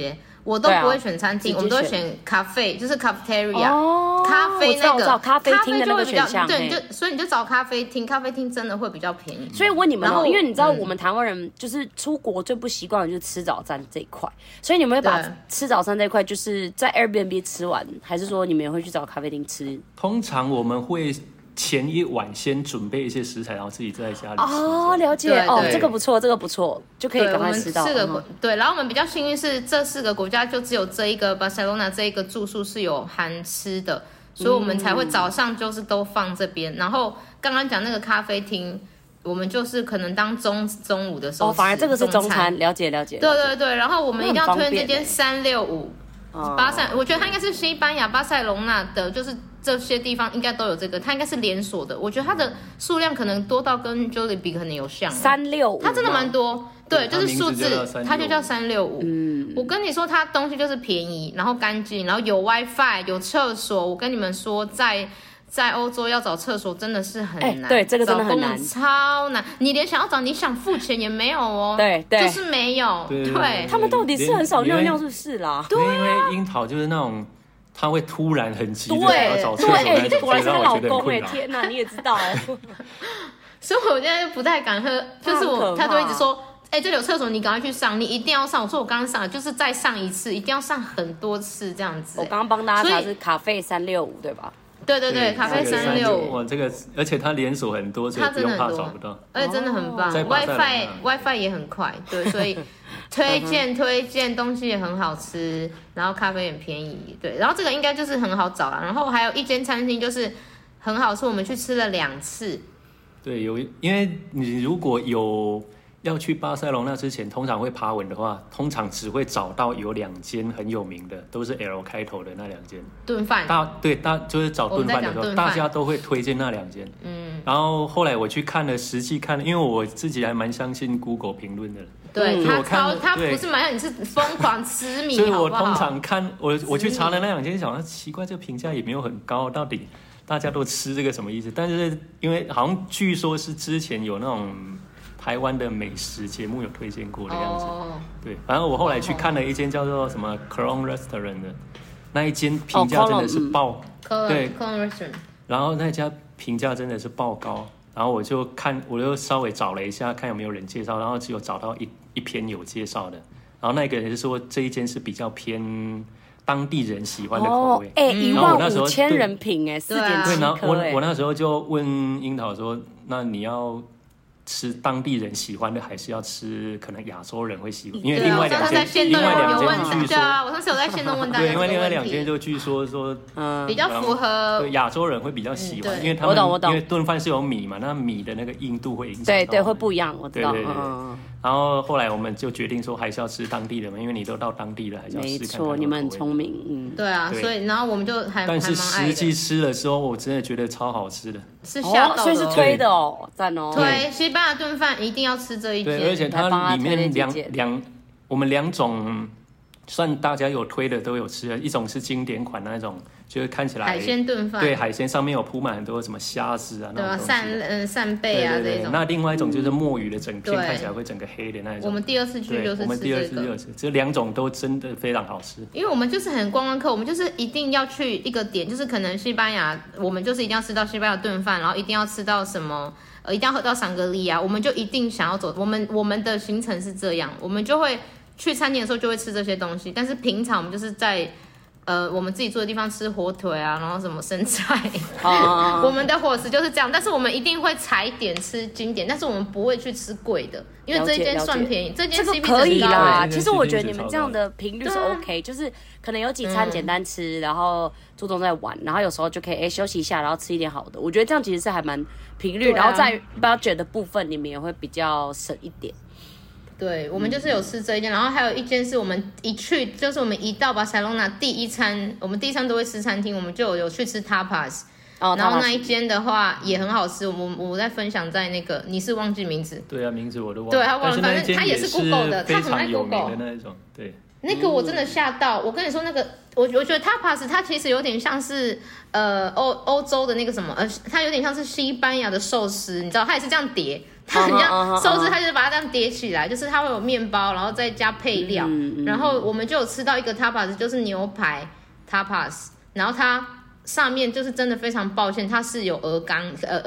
我都不会选餐厅，我们都会选咖啡，就是 cafeteria，咖啡那个咖啡厅的那个选项， 对，所以你就找咖啡厅，咖啡厅真的会比较便宜。 所以问你们因为你知道我们台湾人就是出国最不习惯的就是吃早餐这一块，所以你们会把吃早餐这一块就是在 Airbnb 吃完，还是说你们也会去找咖啡厅吃？ 通常我们会前一晚先准备一些食材，然后自己在家里吃。 了解这个不错，就可以赶快吃到。 对，然后我们比较幸运是这4个国家就只有这一个 Barcelona 这一个住宿是有含吃的，所以我们才会早上就是都放这边。然后刚刚讲那个咖啡厅，我们就是可能当中午的时候吃， 反而这个是中餐，了解。 对，然后我们一定要推荐这间365。我觉得它应该是西班牙巴塞隆纳的，就是这些地方应该都有这个，它应该是连锁的。我觉得它的数量可能多到跟 Jollibee 可能有像。 365， 它真的蛮多，对，就是数字，它就叫365。我跟你说，它东西就是便宜，然后干净，然后有 WiFi， 有厕所。我跟你们说，在欧洲要找厕所真的是很难， 对，这个真的很难， 超难。你连想要找，你想付钱也没有哦， 对， 就是没有。对， 他们到底是很少尿尿，是不是啦？ 对，因为樱桃就是那种。他会突然很急的要找厕所那种， 果然是她老公天哪，你也知道所以我现在就不太敢喝，就是他都一直说，这里有厕所，你赶快去上，你一定要上。我说我刚刚上了，就是再上一次，一定要上很多次这样子。 我刚刚帮大家查是咖啡365，对吧？ 对，咖啡365。 哇，这个而且它连锁很多，所以不用怕找不到。 而且真的很棒，WiFi 也很快，对，所以推荐，东西也很好吃，然后咖啡也便宜，对，然后这个应该就是很好找啦。然后还有一间餐厅就是很好吃，我们去吃了2次。 对，因为你如果有要去巴塞隆纳之前，通常会爬文的话，通常只会找到有2间很有名的，都是 L 开头的那2间炖饭。 就是找炖饭的时候，大家都会推荐那2间。然后后来我去实际看，因为我自己还蛮相信 Google 评论的。 对，他不是蛮像你是疯狂痴迷， 所以我通常看我去查了那2间，想奇怪，这个评价也没有很高，到底大家都吃这个什么意思？但是因为好像据说是之前有那种台湾的美食节目有推荐过的样子，对，反正我后来去看了一间叫做什么 Clone Restaurant 的，那一间评价真的是爆， 对 Clone Restaurant， 然后那家评价真的是爆高，然后我就稍微找了一下，看有没有人介绍，然后只有找到一篇有介绍的，然后那个人就说这一间是比较偏当地人喜欢的口味 ，15000人评4.7颗， 对，然后我那时候就问樱桃说，那你要吃当地人喜欢的，还是要吃可能亚洲人会喜欢？因为另外2间据说， 对啊，我上次有在线动问大家， 对，因为另外2间就据说比较符合亚洲人会比较喜欢，因为他们因为炖饭是有米嘛，那米的那个硬度会影响到， 对，会不一样，我知道。 对。然后后来我们就决定说，还是要吃当地的嘛，因为你都到当地了，还是要试看看。没错，你们很聪明， 对啊，所以然后我们就但是实际吃的时候，我真的觉得超好吃的， 是吓到的， 所以是推的哦，赞哦。 推西班牙炖饭一定要吃这一间， 对，而且它里面我们2种算大家有推的都有吃的，一种是经典款的那种，就是看起来海鲜炖饭， 对，海鲜上面有铺满很多什么虾子啊， 对啊，扇贝啊这种。 那另外一种就是墨鱼的整片看起来会整个黑的那一种。 我们第2次去就是吃这个， 这2种都真的非常好吃。 因为我们就是很观光客，我们就是一定要去一个点，就是可能西班牙，我们就是一定要吃到西班牙炖饭，然后一定要吃到什么，一定要喝到桑格利亚，我们就一定想要走。我们的行程是这样，我们就会去餐厅的时候就会吃这些东西，但是平常我们就是在我们自己住的地方吃火腿啊，然后什么生菜，我们的伙食就是这样。但是我们一定会踩点吃经典，但是我们不会去吃贵的，因为这一间算便宜，这间 CP 值可以啦。 对， 其实我觉得你们这样的频率是 OK，就是可能有几餐简单吃，然后注重在玩，然后有时候就可以休息一下，然后吃一点好的。我觉得这样其实是还蛮频率，然后在 budget 的部分你们也会比较省一点。 对，我们就是有吃这一间，然后还有一间是我们就是我们一到巴塞隆纳第一餐，我们第一餐都会吃餐厅，我们就有去吃 tapas，然后那一间的话也很好吃，我在分享在那个你是忘记名字？ 对啊，名字我都忘了。 对，他忘了，反正他也是 Google 的，他很爱 Google 的那一种，对。 那个我真的吓到。我跟你说，那个我觉得 tapas 它其实有点像是欧洲的那个什么它有点像是西班牙的寿司，你知道，它也是这样叠。它很像寿司，它就是把它这样叠起来，就是它会有面包，然后再加配料，然后我们就有吃到一个 tapas， 就是牛排 tapas， 然后它上面就是真的非常抱歉，它是有鹅肝，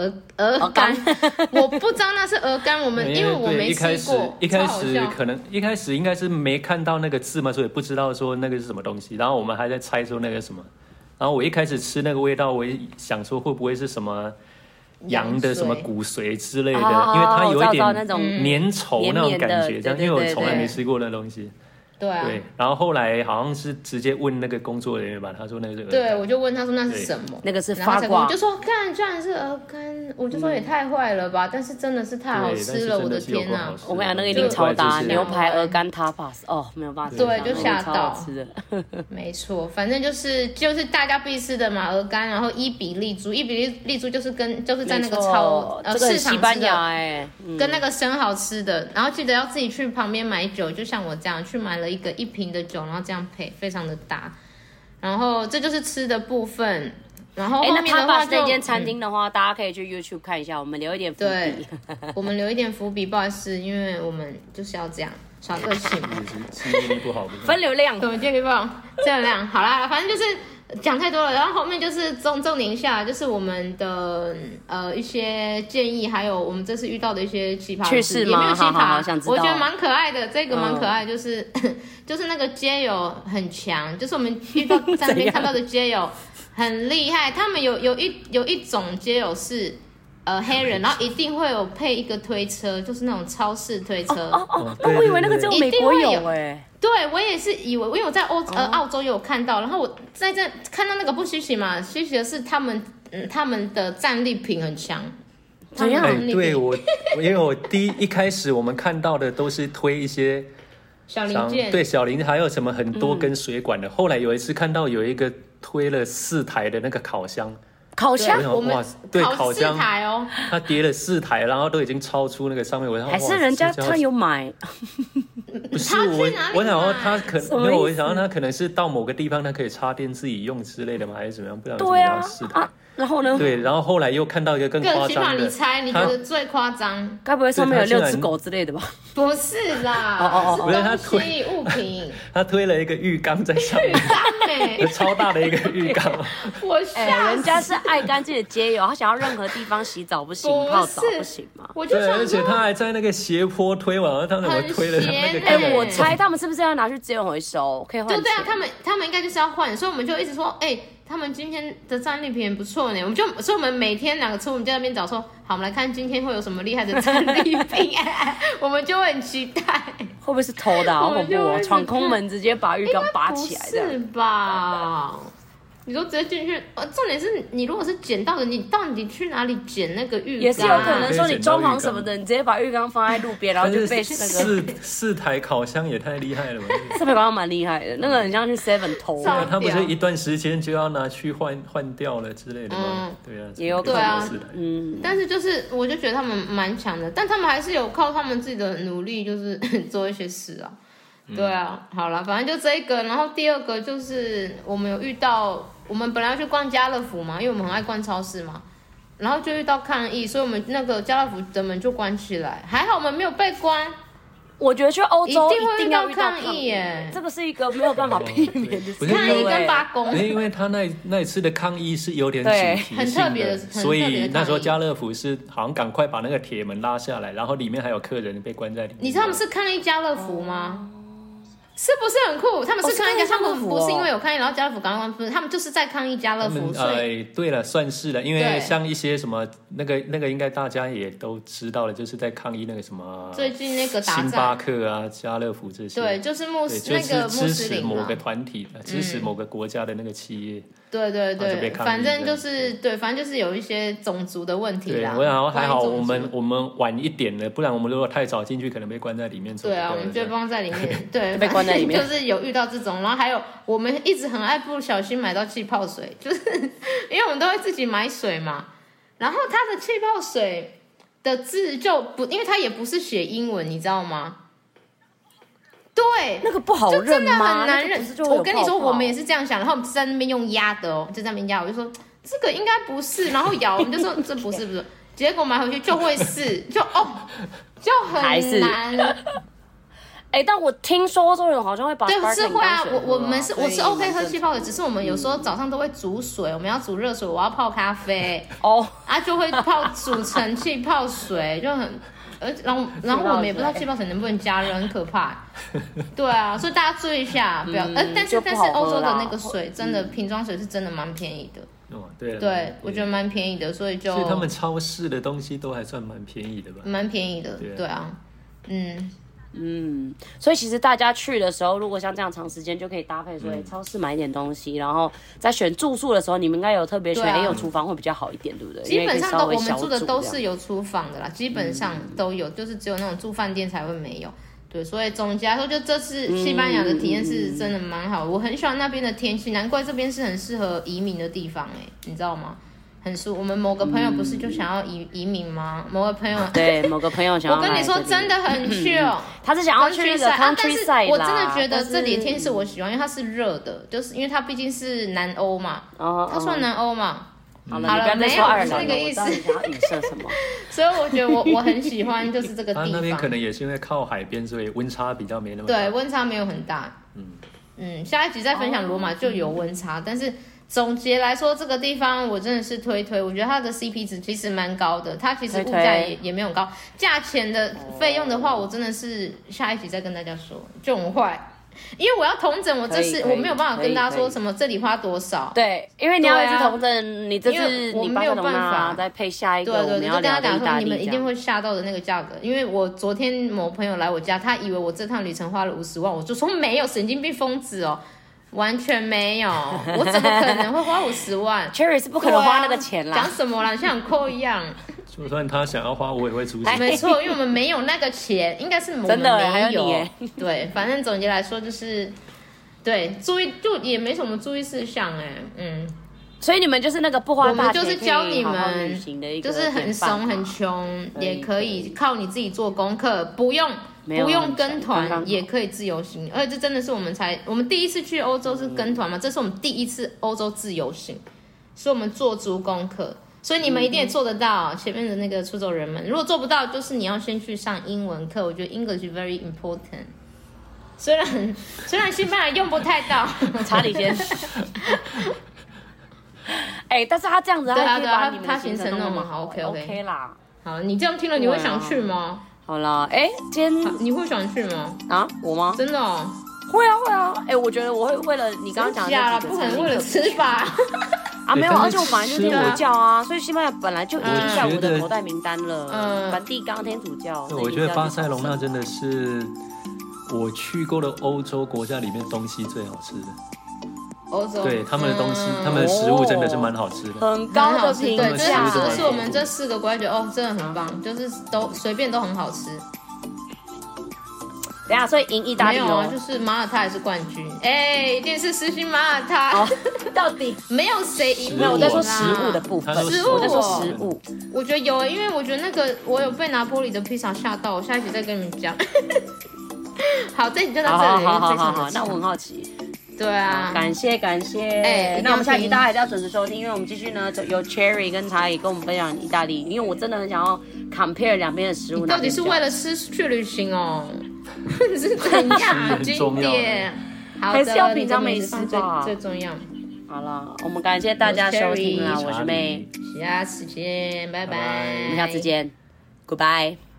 我不知道那是鹅肝，因为我没吃过， 一开始应该是没看到那个字嘛，所以不知道说那个是什么东西，然后我们还在猜说那个什么，然后我一开始吃那个味道，我也想说会不会是什么羊的什么骨髓之类的，因为它有一点粘稠那种感觉，这样，因为我从来没吃过那东西。 对啊， 对，然后后来好像是直接问那个工作人员吧，他说那个是鹅肝。 对，我就问他说那是什么， 那个是发光， 我就说看，居然是鹅肝，我就说也太坏了吧，但是真的是太好吃了，我的天哪！ 我跟你讲，那个一定超搭，牛排鹅肝 tapas， 哦，没有办法， 对，就吓到， 吃的， 没错，反正就是大家必吃的嘛，鹅肝，然后伊比利猪就是在那个市场吃的，跟那个生蚝吃的，然后记得要自己去旁边买酒，就像我这样去买了一瓶的酒，然后这样配，非常的搭。然后这就是吃的部分，然后后面的话那间餐厅的话，大家可以去 YouTube 看一下，我们留一点伏笔。 我们留一点伏笔，不好意思，因为我们就是要这样耍个性嘛， 记忆力不好， 分流量， 对，记忆力不好，这样好啦，反正就是。讲太多了，然后后面就是重点下，就是我们的一些建议，还有我们这次遇到的一些奇葩趣事吗？ 也没有奇葩， 我觉得蛮可爱的，这个蛮可爱，就是那个街友很强，就是我们遇到在那边看到的街友很厉害，他们有一种街友是黑人，然后一定会有配一个推车，就是那种超市推车。 我以为那个只有美国有对，我也是以为，因为我在澳洲也有看到，然后我在这看到那个不稀奇嘛，稀奇的是他们的战利品很强。 怎样？ 对因为我一开始我们看到的都是推一些小零件， 对，小零件，还有什么很多根水管的。后来有一次看到有一个推了4台的那个烤箱。 我们对，烤箱 4台哦， 他叠了4台，然后都已经超出那个上面， 还是人家他有买？ 不是我想说他没有，我想说他可能是到某个地方，他可以插电自己用之类的吗？还是怎么样？不知道怎么样4台。 然后呢？ 对，然后后来又看到一个更夸张的， 你猜你觉得最夸张？ 该不会上面有6只狗之类的吧？ 不是啦， 不是他推物品， 他推了一个浴缸在上面，超大的一个浴缸。 我吓人家是爱干净的街友，他想要任何地方洗澡不行，泡澡不行吗？ 对，而且他还在那个斜坡推完了，他怎么推了那个？ 我猜他们是不是要拿去资源回收，可以换钱？ 对啊，他们应该就是要换，所以我们就一直说，他们今天的战利品不错呢，所以我们每天2个车，我们就在那边找说，好，我们来看今天会有什么厉害的战利品，我们就会很期待。 会不会是偷的？好恐怖哦！闯空门直接把浴缸拔起来， 不是吧？你说直接进去，重点是你如果是捡到的，你到底去哪里捡那个浴缸？ 也是有可能说你装潢什么的，你直接把浴缸放在路边，然后就被那个 4台烤箱也太厉害了吧 ！4台烤箱蛮厉害的，那个很像去 Seven 偷。 他不是一段时间就要拿去换掉了之类的吗？对啊， 也有可能。 但是就是我就觉得他们蛮强的，但他们还是有靠他们自己的努力，就是做一些事啊。对啊，好了，反正就这一个，然后第2个就是我们有遇到，我们本来要去逛家乐福嘛，因为我们很爱逛超市嘛，然后就遇到抗议，所以我们那个家乐福的门就关起来，还好我们没有被关。 我觉得去欧洲一定要遇到抗议耶， 这个是一个没有办法避免的事。 抗议跟罢工， 因为他那一次的抗议是有点主题很特别的， 所以那时候家乐福是好像赶快把那个铁门拉下来，然后里面还有客人被关在里面。 你知道他们是抗议家乐福吗？是不是很酷？他们是抗议他们不是因为有抗议，然后家乐福赶快关，不是，他们就是在抗议家乐福。 对了，算是了，因为像一些什么那个应该大家也都知道了，就是在抗议那个什么最近那个打仗， 星巴克啊、家乐福这些。 对，就是那个支持某个团体，支持某个国家的那个企业。 对，反正就是反正就是有一些种族的问题啦。 对，然后还好我们晚一点了，不然我们如果太早进去，可能被关在里面。 对啊，我们就放在里面，对， 被关在里面。 就是有遇到这种，然后还有我们一直很爱不小心买到气泡水，就是因为我们都会自己买水嘛，然后它的气泡水的字就不，因为它也不是写英文，你知道吗？ 对， 那个不好认吗？ 就真的很难认。我跟你说，我们也是这样想，然后我们在那边用压的哦，就在那边压，我就说这个应该不是，然后摇，我们就说这不是，结果买回去就会是，就很难。 但我听说欧洲人好像会把对是会啊，我是 OK 喝气泡水，只是我们有时候早上都会煮水，我们要煮热水，我要泡咖啡就会煮成气泡水，就很。然后我们也不知道气泡水能不能加热，很可怕。对啊，所以大家注意一下，不要。但是欧洲的那个水真的瓶装水是真的蛮便宜的。对，我觉得蛮便宜的，所以他们超市的东西都还算蛮便宜的吧？ 蛮便宜的，对啊， 所以其实大家去的时候，如果像这样长时间，就可以搭配说，超市买一点东西，然后在选住宿的时候，你们应该有特别选，有厨房会比较好一点，对不对？ 基本上我们住的都是有厨房的啦，基本上都有，就是只有那种住饭店才会没有。对，所以总结来说，就这次西班牙的体验是真的蛮好，我很喜欢那边的天气，难怪这边是很适合移民的地方你知道吗？很舒服。我们某个朋友不是就想要移民吗？某个朋友想要我跟你说真的很 chill， 他是想要去那个 countryside 啦。 我真的觉得这里的天气是我喜欢，因为它是热的，就是因为它毕竟是南欧嘛，它算南欧嘛。 好了，没有这个意思。 你想要影射什么？ 所以我觉得我很喜欢，就是这个地方。 那边可能也是因为靠海边，所以温差比较没那么大。 对，温差没有很大。下一集再分享罗马就有温差，但是总结来说，这个地方我真的是推，我觉得它的 CP 值其实蛮高的，它其实物价也没有高，价钱的费用的话，我真的是下一集再跟大家说，就很坏。因为我要统整，我这次我没有办法跟大家说什么这里花多少。 对，因为你要一直统整，你这次你没有办法再配下一个。 对，就跟他讲说你们一定会吓到的那个价格。因为我昨天某朋友来我家，他以为我这趟旅程花了50万，我就说没有，神经病疯子哦。完全没有，我怎么可能会花50万 ？Cherry 是不可能花那个钱啦。 讲什么啦？像扣一样。 就算他想要花，我也会出钱。 没错，因为我们没有那个钱，应该是我们真的没有。 对，反正总结来说就是，对，注意就也没什么注意事项所以你们就是那个不花大钱， 我们就是教你们，就是很怂很穷，也可以靠你自己做功课，不用跟团也可以自由行，而且这真的是我们第一次去欧洲是跟团嘛，这是我们第一次欧洲自由行，所以我们做足功课，所以你们一定也做得到。前面的那个出走人们，如果做不到，就是你要先去上英文课，我觉得 English very important。虽然西班牙用不太到， 查理先。但是他这样子， 他行程弄嘛，好 OK 啦。 好，你这样听了你会想去吗？ 好啦，今天你会想去吗？ 啊，我吗？ 真的哦。 会啊，我觉得我会为了你刚刚讲的那几个， 不可能为了吃吧？ 没有，而且我本来就天主教啊，所以西班牙本来就已经在我的口袋名单了。梵蒂冈天主教。 我觉得巴塞隆纳真的是我去过的欧洲国家里面东西最好吃的。 欧洲对他们的东西，他们的食物真的是蛮好吃的， 很高的评价。 对，这是我们这4个国家觉得真的很棒，就是都随便都很好吃。 等下，所以赢意大利没有啊，就是马耳他也是冠军。一定是实行马耳他。 到底没有谁赢。 没有，我在说食物的部分。我在说食物。 我觉得有，因为我觉得那个我有被拿坡里的披萨吓到，我下一集再跟你们讲。好，这集就到这里。 好，那我很好奇。 对啊， 感谢。那我们下集大家还是要准时收听，因为我们继续呢，有 Cherry 跟查理跟我们分享意大利，因为我真的很想要 compare 两边的食物。 你到底是为了吃去旅行哦？是怎样？经典， 还是要品尝美食吧， 最重要。 好了，我们感谢大家收听啦，我是妹， 下次见，拜拜， 我们下次见 ，Goodbye。